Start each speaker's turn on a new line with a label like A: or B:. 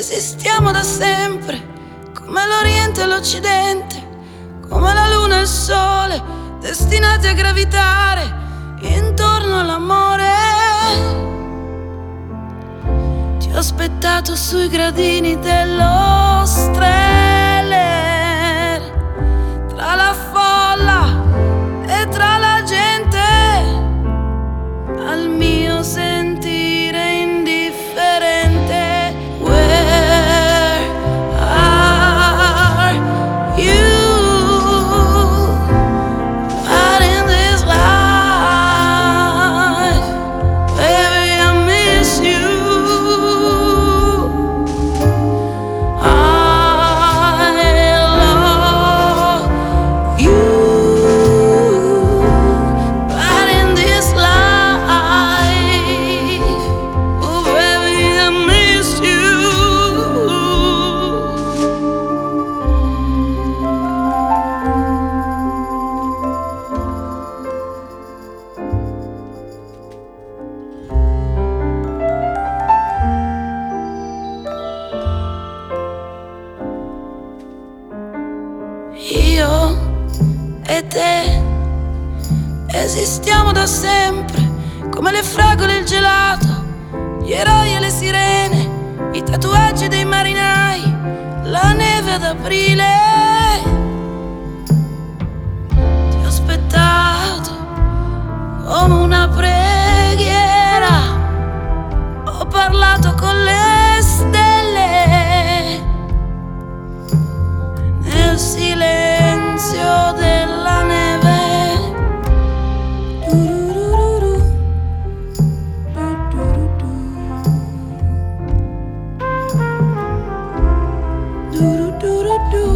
A: Esistiamo da sempre, come l'Oriente e l'Occidente, come la Luna e il Sole, destinati a gravitare intorno all'amore. Ti ho aspettato sui gradini dello Streller, tra la folla e tra la gente, al mio sentire indifferente. Where are you? Out in this life, baby, I miss you. I love you. Out in this life, oh baby, I miss you. Io e te esistiamo da sempre, come le fragole e il gelato, gli eroi e le sirene, i tatuaggi dei marinai, la neve ad aprile. Ti ho aspettato come una preghiera, ho parlato con le stelle nel silenzio della neve. Du-du-du-du.